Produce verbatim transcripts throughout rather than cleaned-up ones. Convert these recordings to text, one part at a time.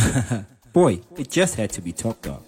Boy, it just had to be Top Dog.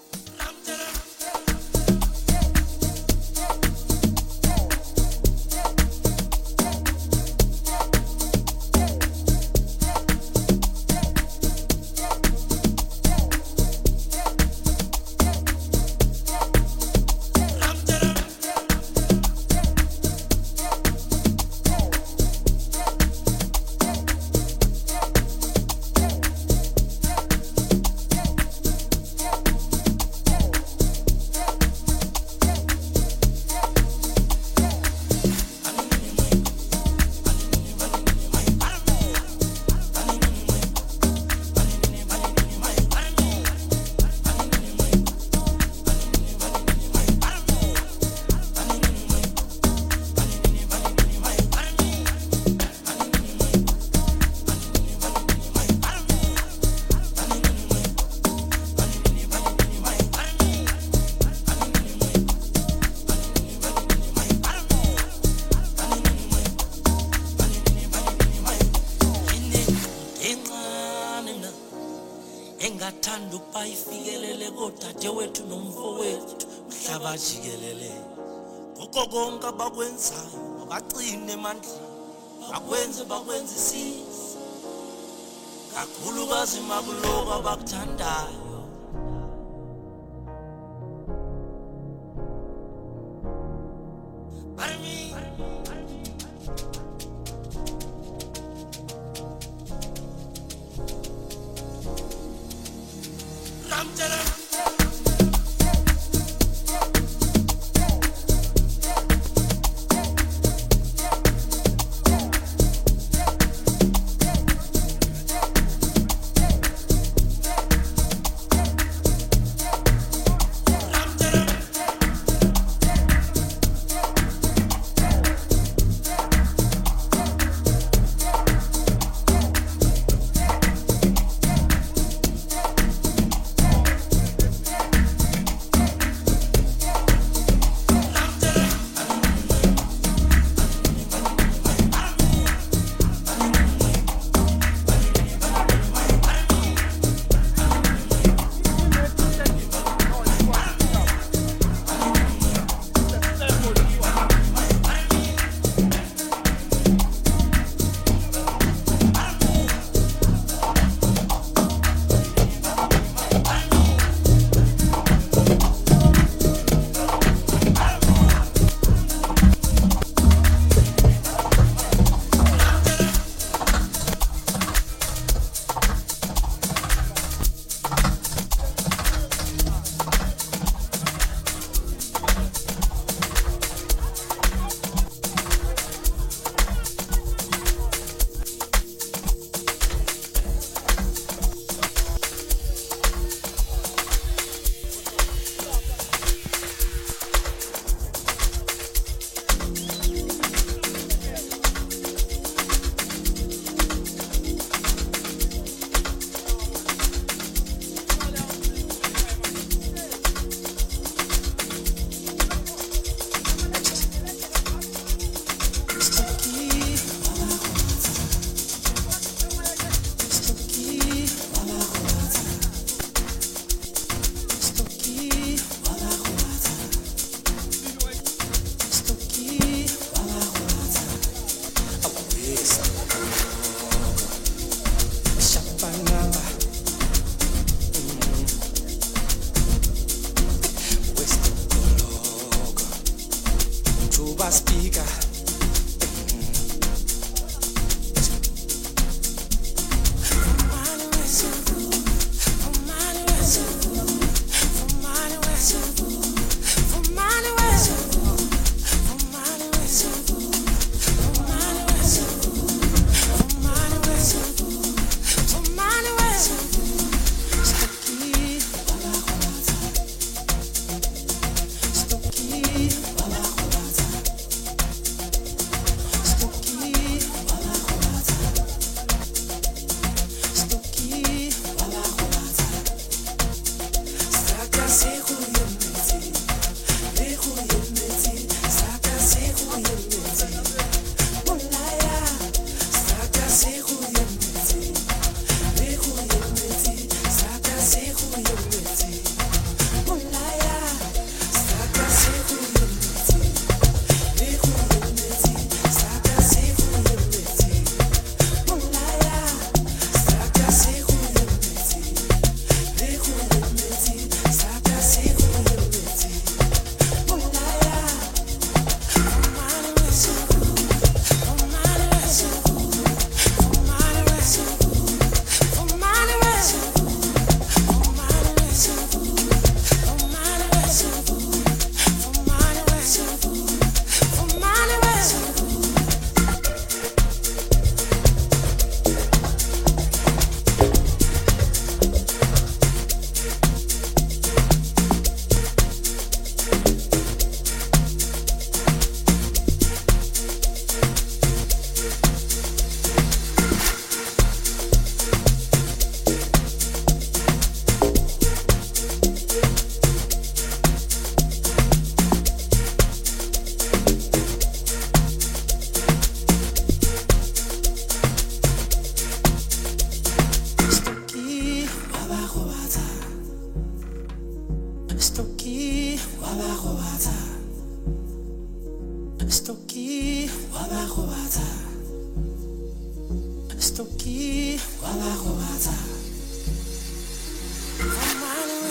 engathanda ukuba ifikelele kodade wethu nomfo wethu mhlaba jikelele ngoko konke abakwenzayo bacine emandleni bakwenze bakwenze isizwe kakhulukazi makuloko abakuthandayo.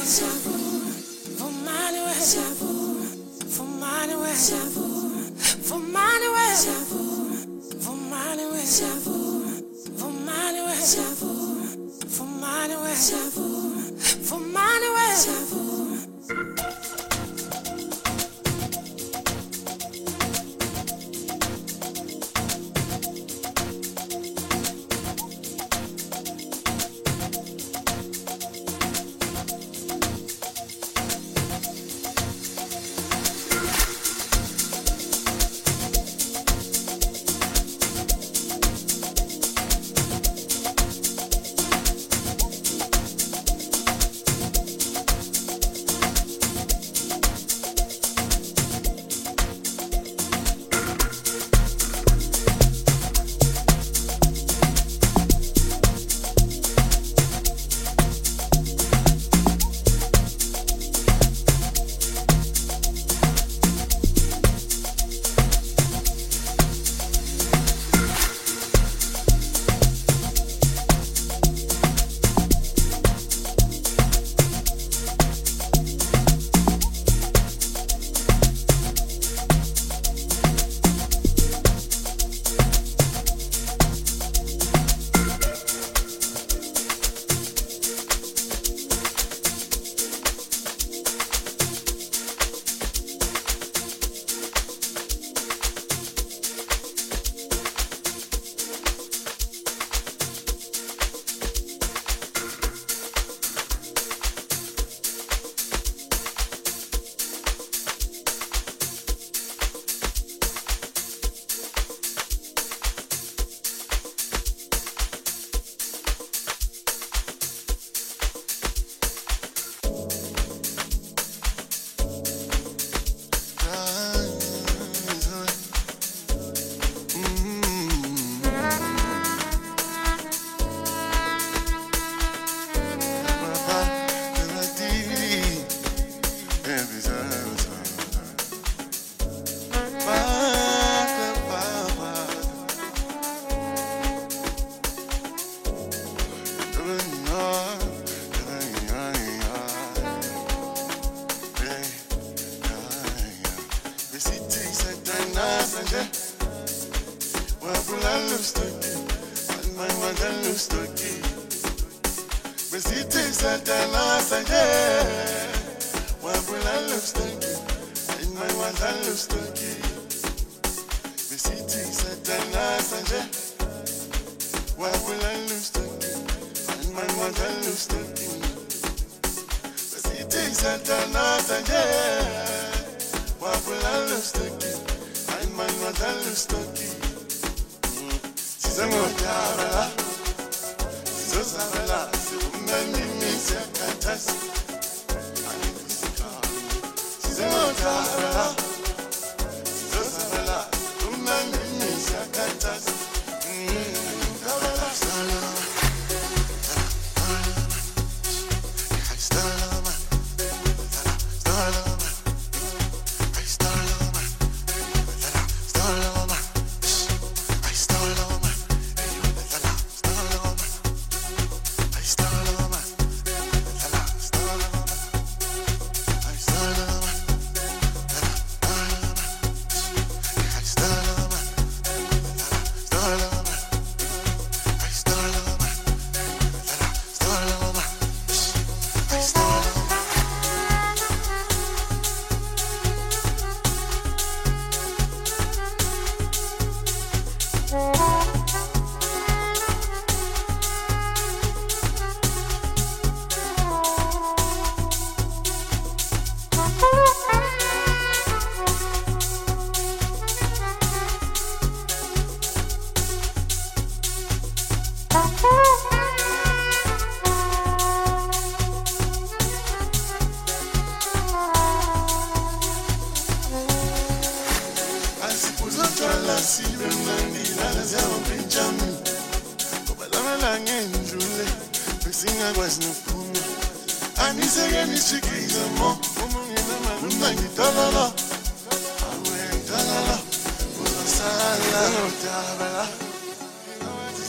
for money way, for money way, for money way, for money way, for money way, for money way, for money way.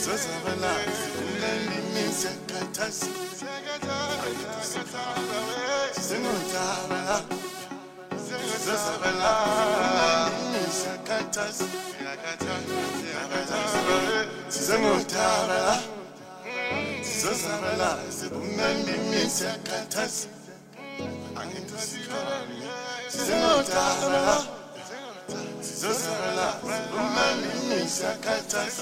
Sakata, sakata, sakata, Singotala, Singotala, Sakatas, Singotala, Singotala, Sibumani, Sakatas, Singotala, Singotala, Sibumani, Sakatas,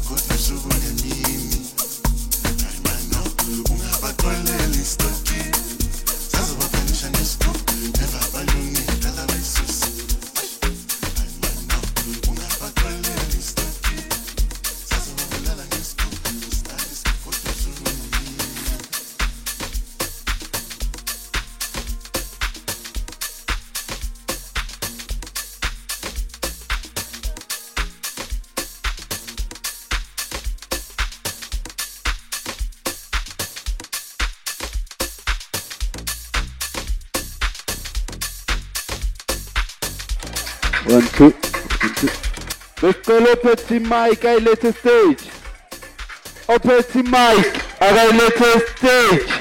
Ungabaqoneli stoki One, two, one, two. Let's go, Petit Mike, I let the stage. Oh, Petit Mike, I let the stage.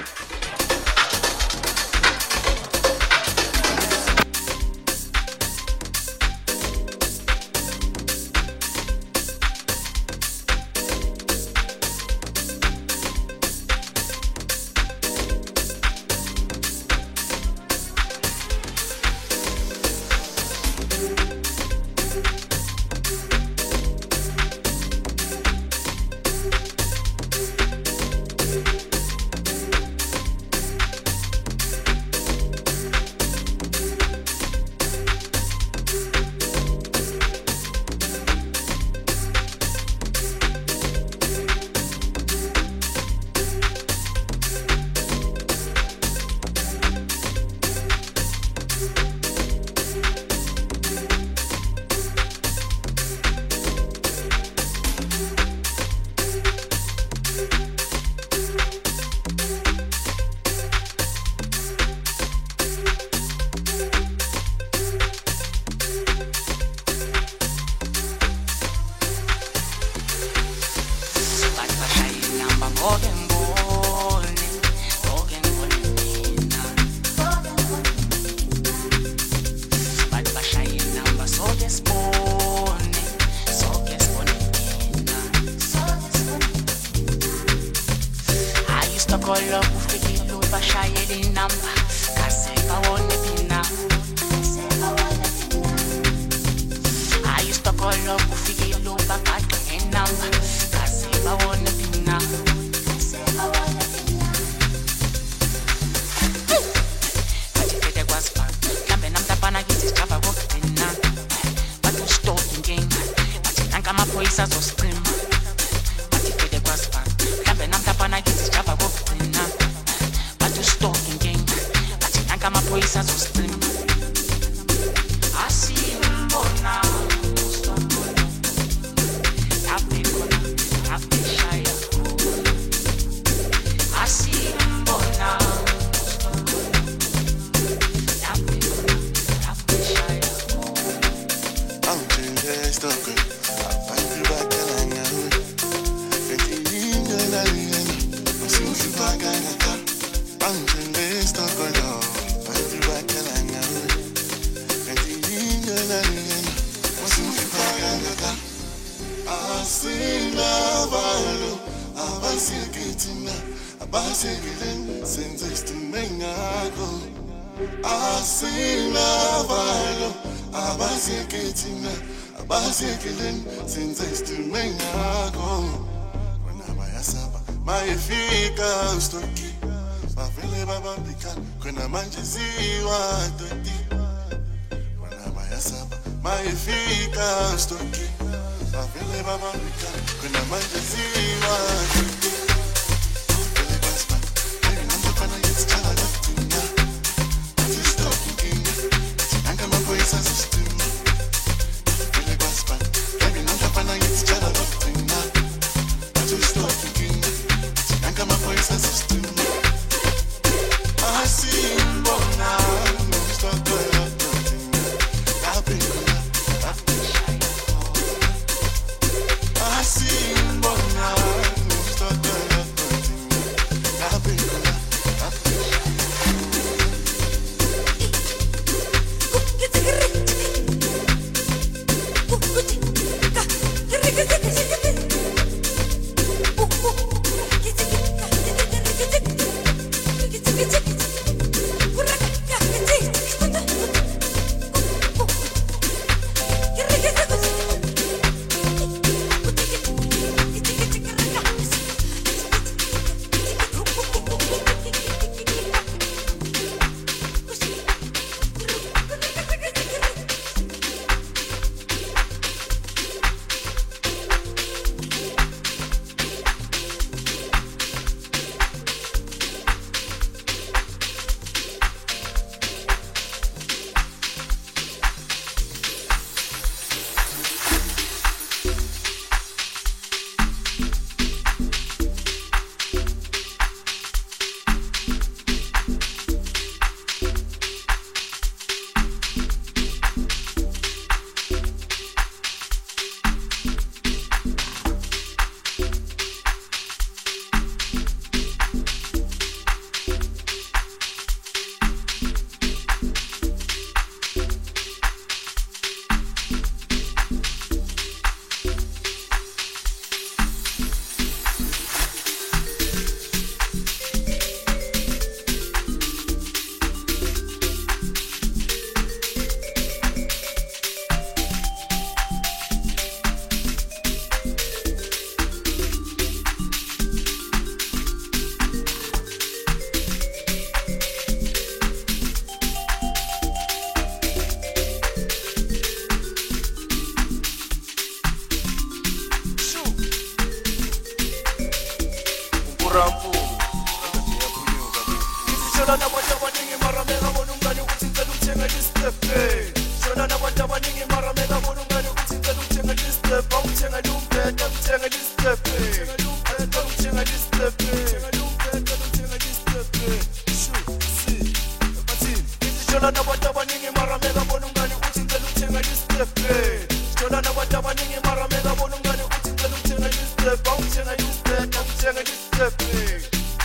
Shola na wata waningi mara mega bonungani utinza lumchenga dispepe. Shola na wata waningi mara mega bonungani utinza lumchenga dispepe. Umchenga lumpeta umchenga dispepe. Umchenga lumchenga dispepe. Umchenga lumpeta lumchenga dispepe. Shu si batin. Shola na wata waningi mara mega bonungani utinza lumchenga dispepe. Shola na wata waningi mara mega bonungani utinza lumchenga dispepe. Umchenga lumpeta umchenga dispepe.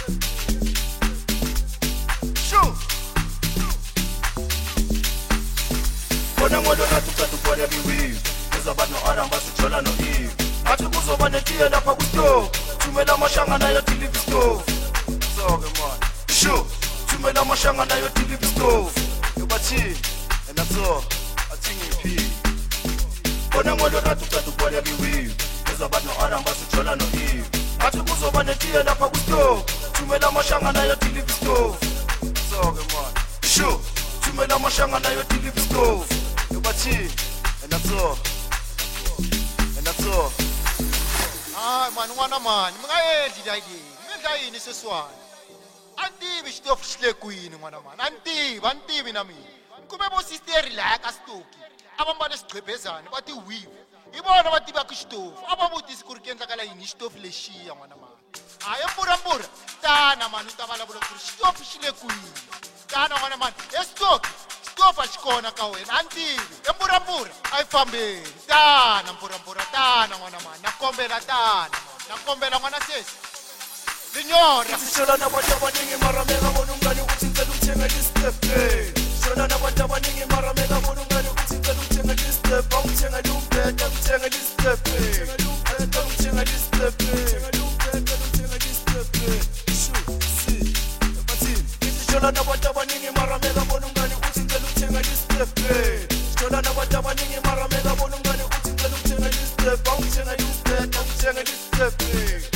Kona ngodo na tukatu kone biwi Kuza bano aramba suchola no eve Atu kuzo bane tia na pagusto Tumela mashanga na yo tilivi stove Soge man Shu Tumela mashanga na yo tilivi stove Yubati And that's all I think you pee Kona ngodo na tukatu kone biwi Kuza bano aramba suchola no eve Atu kuzo bane tia na pagusto Tumela mashanga na yo tilivi stove Soge man Shu Tumela mashanga na yo tilivi stove Yubati, and that's all. And that's all. Ah, man, wana man, mga edi daidi, mga ini sesuai. Anti bishtof shlekuin, wana man. Anti, anti binami. Kume bo sister relax astuki. Abamba de strepezan, bati weave. Ibona bati bakushtof. Abamu diskurkenza kala ini stof leshi, wana man. Ayam pura pura. Tana man, utabala bula kushtof shlekuin. Tana wana man, estok. Stop ashkona kawen anti embura mbura aifambe tana mbura mbura tana mwana mwana nakombela tana nakombela mwana sesi linyora Shola na wata waningi mara mega bonungani utinza lumchenga dispepe Shola na wata waningi mara mega bonungani utinza lumchenga dispepe Umchenga lumpeta umchenga dispepe Umchenga lumchenga dispepe Umchenga lumpeta lumchenga dispepe Shu si batin Shola na wata waningi mara mega bonungani utinza lumchenga dispepe Shola na wata waningi mara mega bonungani utinza lumchenga dispepe Umchenga lumpeta umchenga dispepe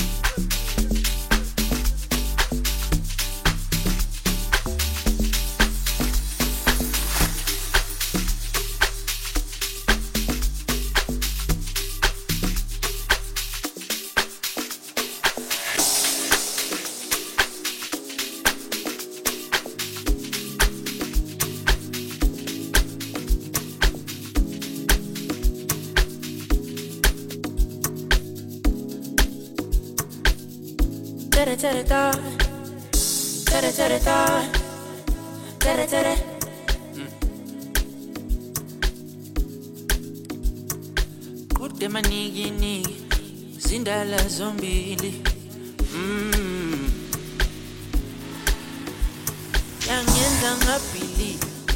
Tere tere ta, tere tere ta, tere tere. Kude manigi nigi, zindala zombili. Mm. Yangenza ngapili,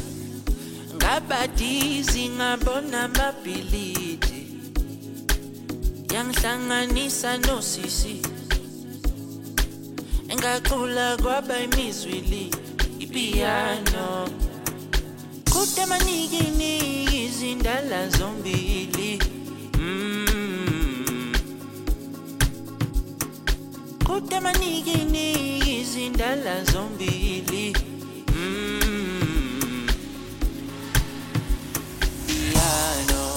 ngabadizi ngabona mability. Yangihlanganisa no sisi. Ngakula kwaba imizwili ipiano Kude manigi nigi zindala zombili mm. Kude manigi nigi zindala zombili mm. Piano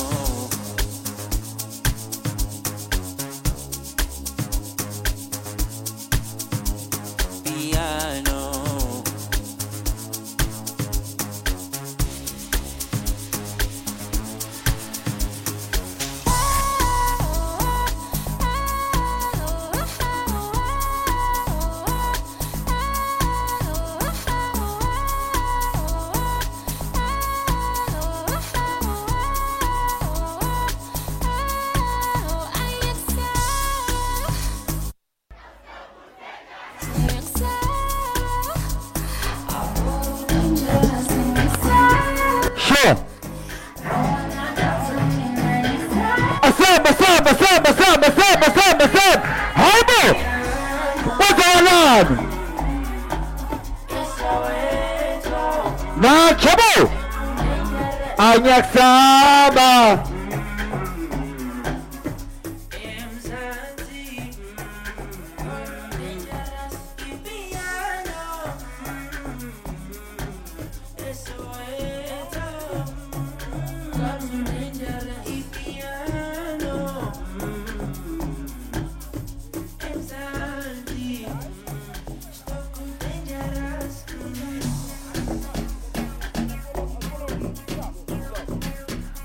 Na chabo Anyak Saba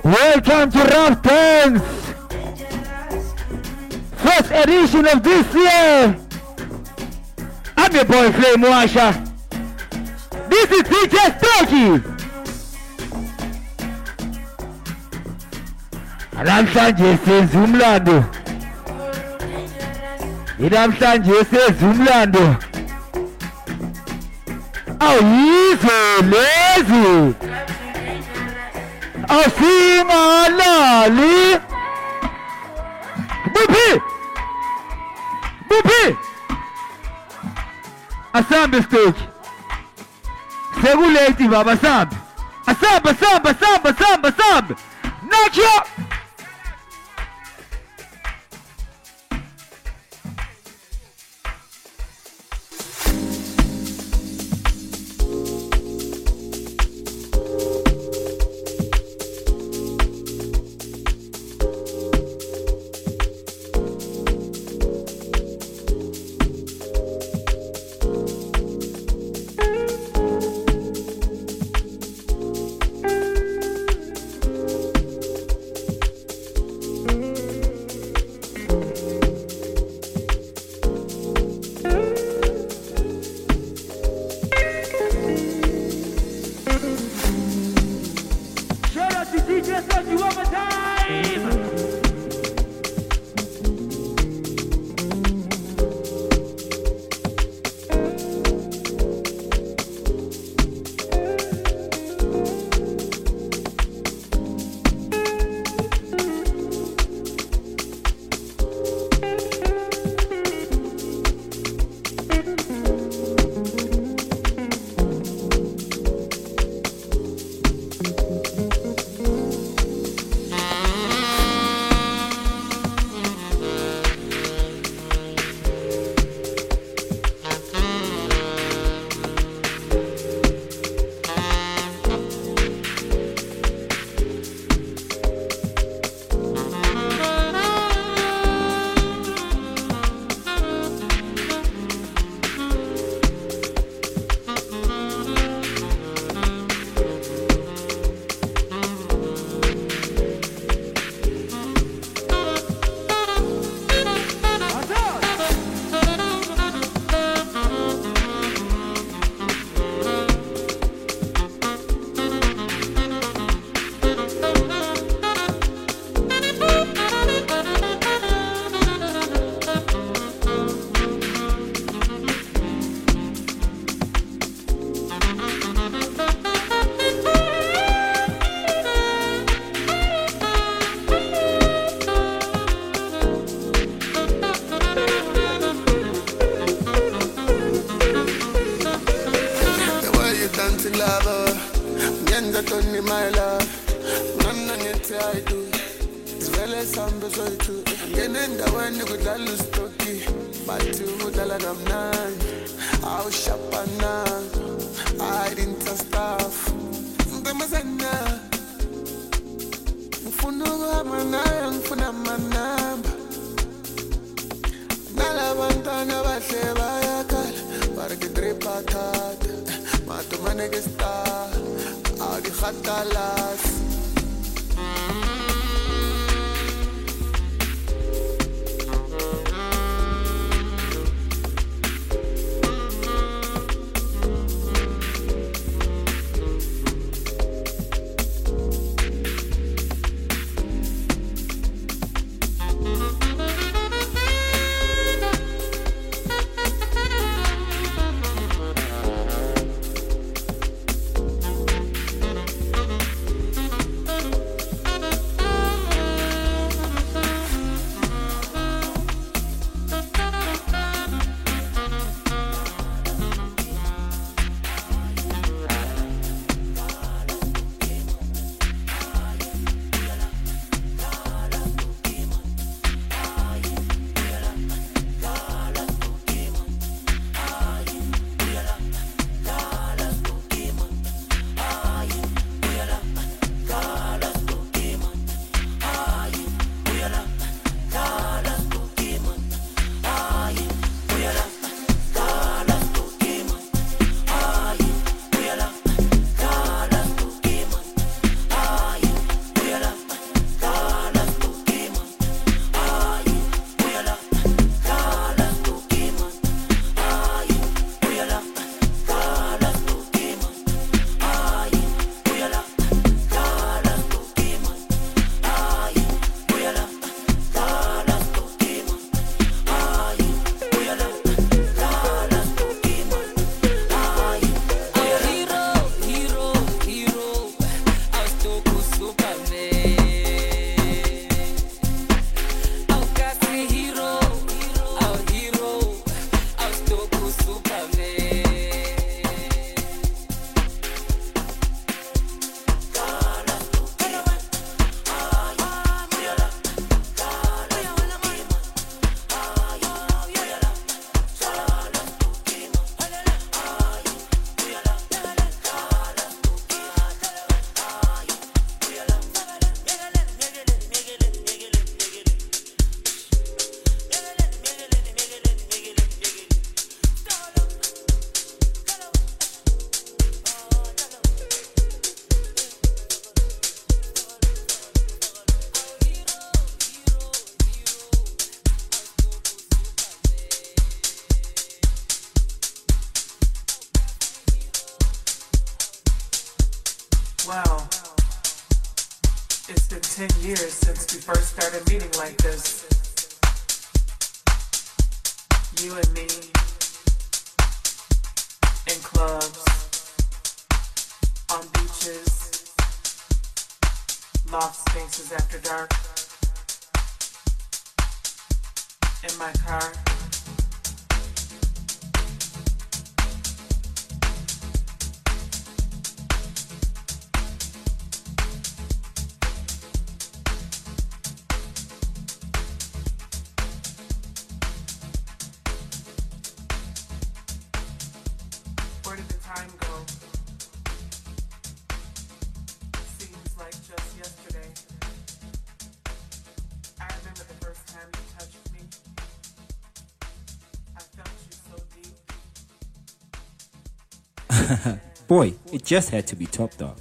Welcome to Rough Tanks. First edition of this year. I'm your boy Flame Washer. This is D J Stogie. Namhlanje senza umlando. Namhlanje senza umlando. Awuyizo lezi. Asingalali. Buphi. Buphi. Asambe stage. Sekulate baba asambe. Asambe asambe asambe asambe asambe. Nacho. Wow. It's been ten years since we first started meeting like this. You and me. In clubs. On beaches. Loft spaces after dark. In my car. Where did the time go? Seems like just yesterday. I remember the first time you touched me. I felt you so deep. Boy, it just had to be Top Dog.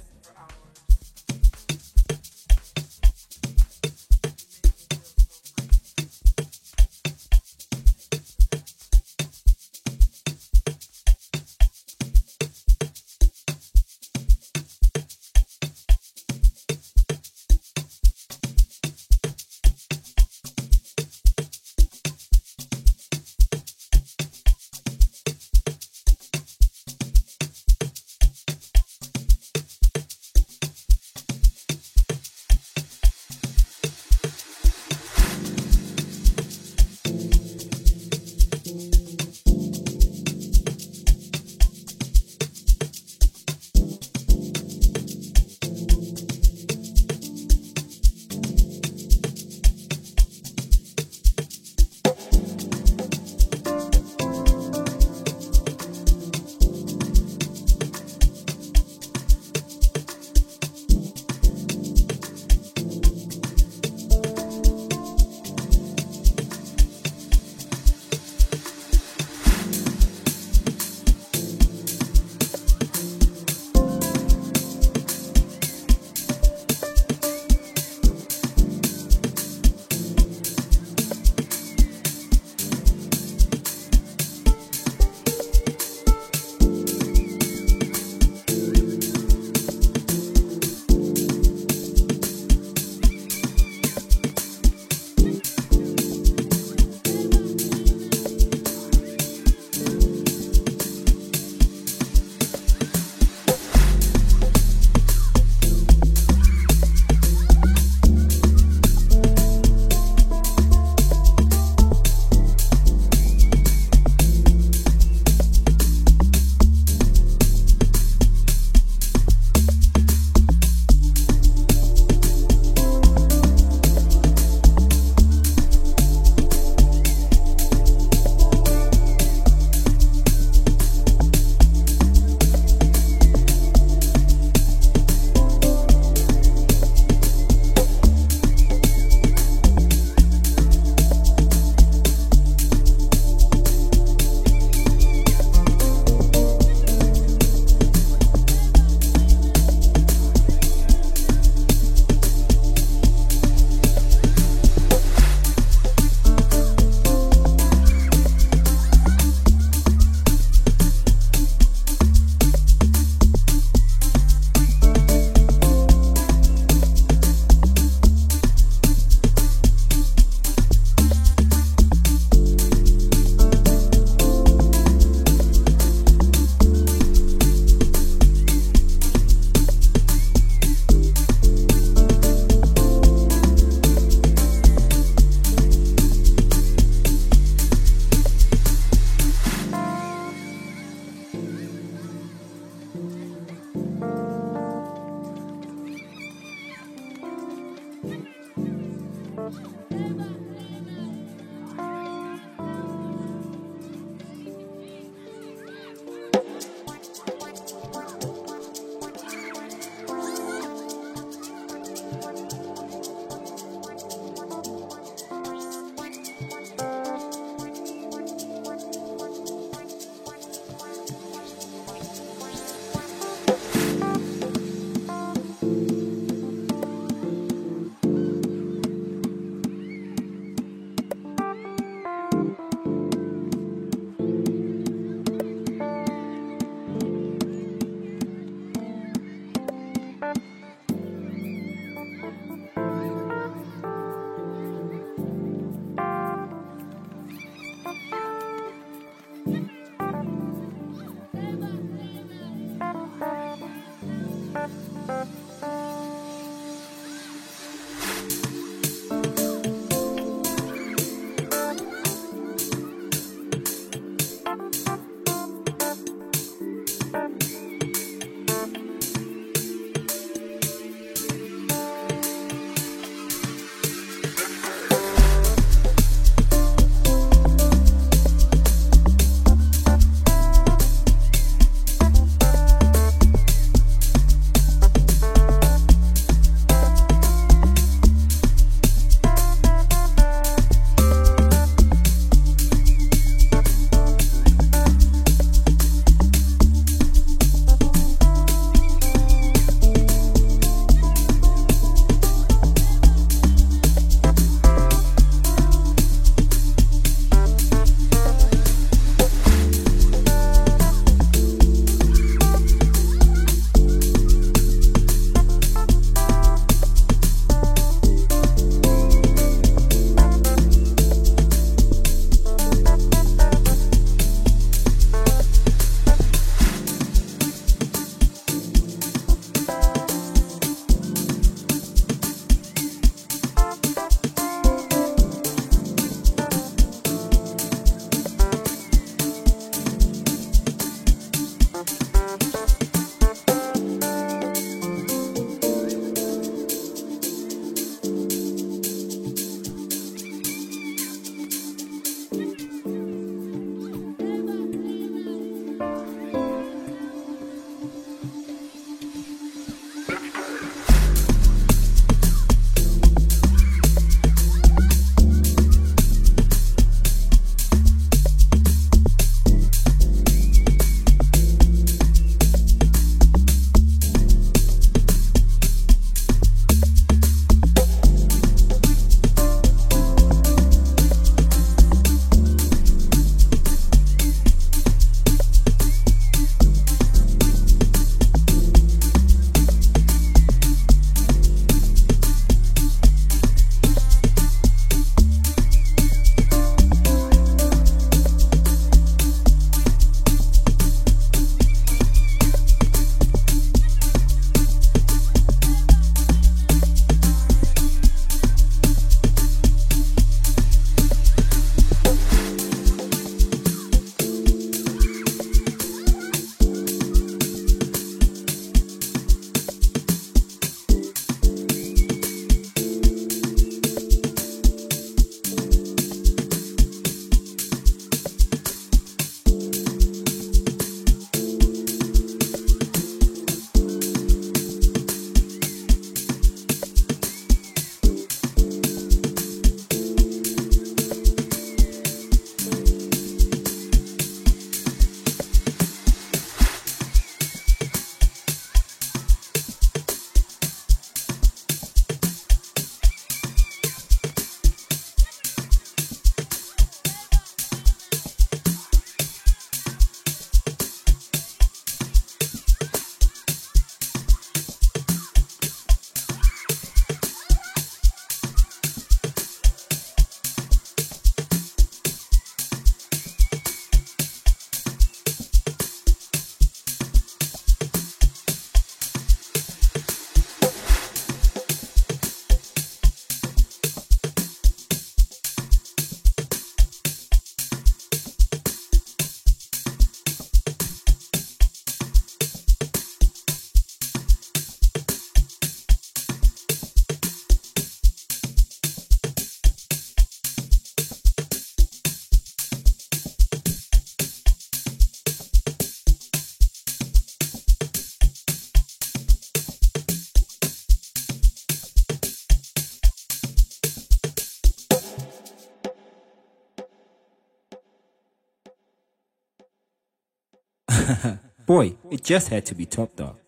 Boy, it just had to be top dog.